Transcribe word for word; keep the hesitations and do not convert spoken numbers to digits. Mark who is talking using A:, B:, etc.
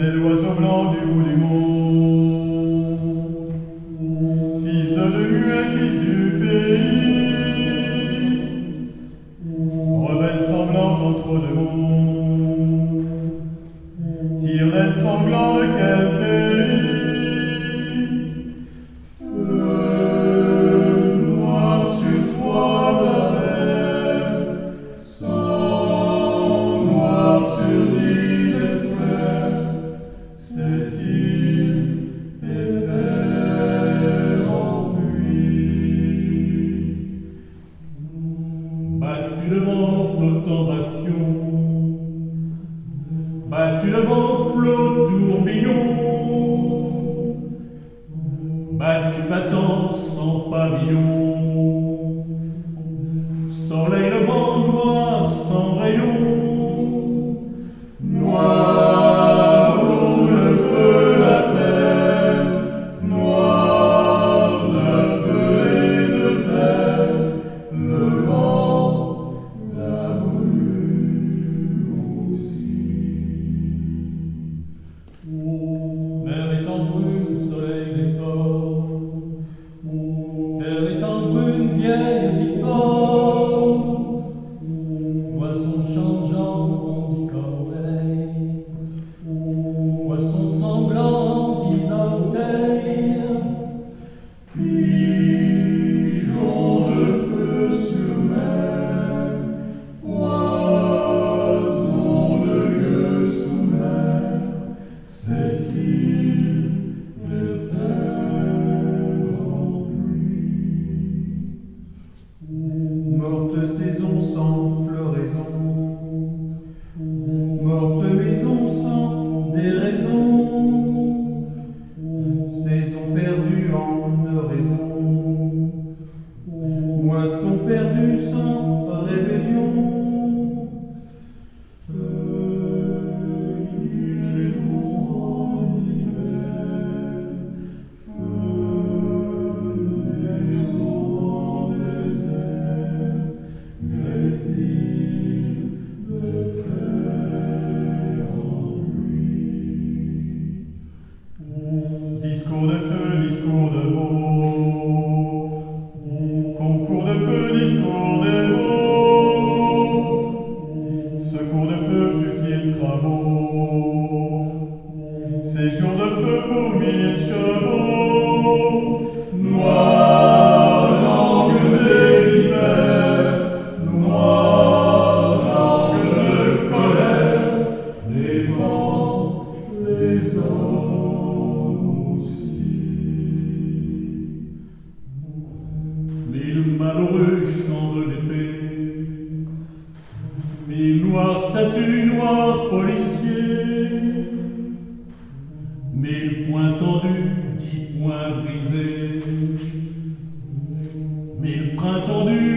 A: est l'oiseau blanc du bout du monde, fils de deux muets, fils du pays, rebelle sanglante entre deux mondes, tire-l'aile sanglant de quel pays?
B: Battu le vent flottant bastion, battu le vent flot tourbillon, battu battant sans pavillon, soleil levant noir sans rayon, noir où le feu la terre, noir de feu et de zèle, le vent l'a voulu aussi.
C: Mer étant brune, soleil d'effort, terre étant brune, vieille difforme, poisson changeant, on dit corbeille, poisson sanglant, dit orteil,
B: Pigeon de feu sur mer, poison de gueux sous mer, cette île de fer en pluie.
D: Morte saison sans floraison, morte maison sans déraison, saison perdue en oraison, moisson perdue sans rébellion, feuilles en hiver, feuilles en désert, grésil de fer en pluie.
A: Discours de feu, discours de veau, concours de peu, discours de veau, secours de peu, futiles travaux, séjour de feu pour mille chevaux, noire langue des vipères, noire langue de colère, les vents, les hommes aussi.
B: Mille malheureux chants de l'épée, mille noirs statues, noirs policiers, mille poings tendus, dix poings brisés, mille printemps tendus,